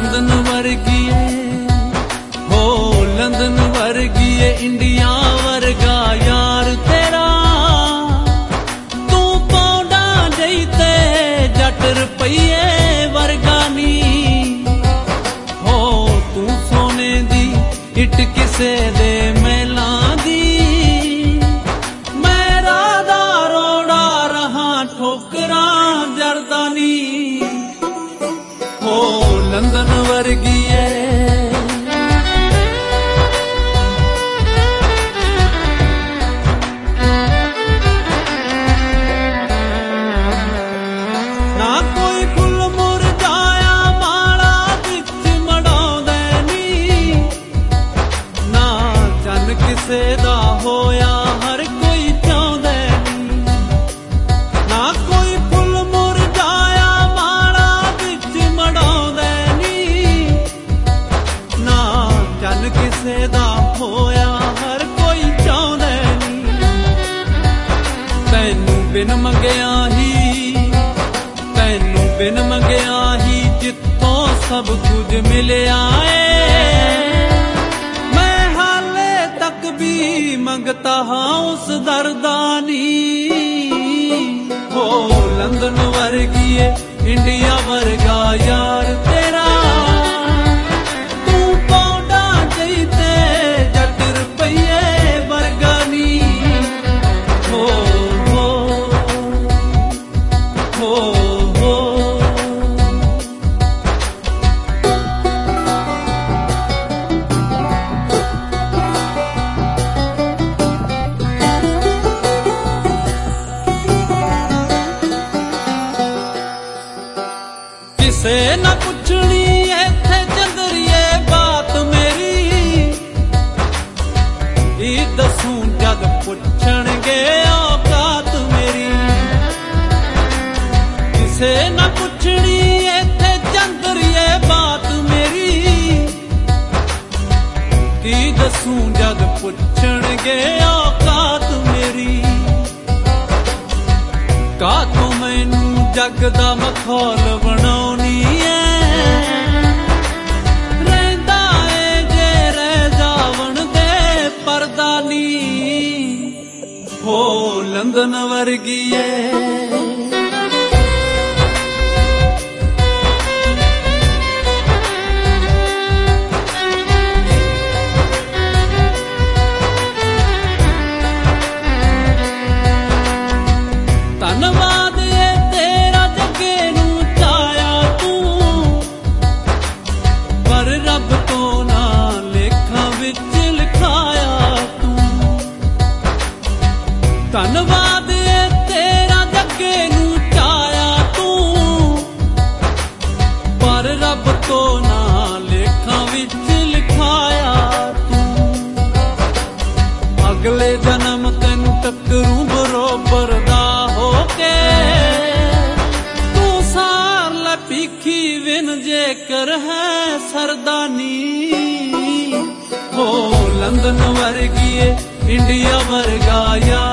London वर्गी हो London वर्गी India वर्गा यार तेरा तू पौंडा जईते जट रुपये वर्गा नी हो तू सोने दी इट किसे दे मेला दी मेरा दा रोड़ा रहा ठोकरा जरदानी हो लंदन वर्गी ना कोई फुल मुरझाया माला बिच मड़ाउंदे नी ना चन किसे दा होया हर कोई चाहुंदे नी ना कोई फुल मुरझाया माला बिच मड़ाउंदे नी ना चन किसे दा होया हर कोई चाहुंदे नी तैनू बिन मंगिया ही तैनू बिन मंगिया ही जित्थों सब कुछ मिलिया मैं हाले तक भी मंगता हाँ उस दरदानी हो लंदन वर्गी इंडिया वर्गा यार तेरा तू पौंडा जईते जट रुपये वर्गा नी हो हो हो किसे न पुछनी इत्थे चंदरिए बात मेरी ई दसूं जद पुछणगे औकात मेरी किसे न पुछनी इत्थे चंदरिए बात मेरी की दसूं जद पुछणगे औकात मेरी का तू मैनू जग दा मखौल बनाउनी रहिंदा जे रह जावण दे परदा नी हो लंदन वर्गी धन्नवाद तेरा जगे नू चाया तू पर रब तो ना लेखा विच लिखाया तू धन्नवाद तेरा जगे नू चाया तू पर रब तो ना लेखा विच लिखाया तू अगले जन्म तेनू टकरूं बरोबर दा होके तू सार लै पीखी विन जेकर है सरदानी हो लंदन वर्गी इंडिया वर्गा यार